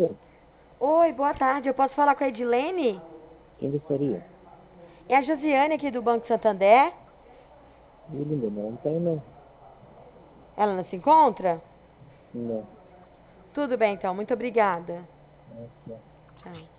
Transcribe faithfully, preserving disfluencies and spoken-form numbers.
Oi, Oi, boa tarde. Eu posso falar com a Edilene? quem gostaria? É a Josiane aqui do Banco Santander. Ih, linda, não tem não. Ela não se encontra? Não, Tudo bem, então. Muito obrigada. não, não. Tchau.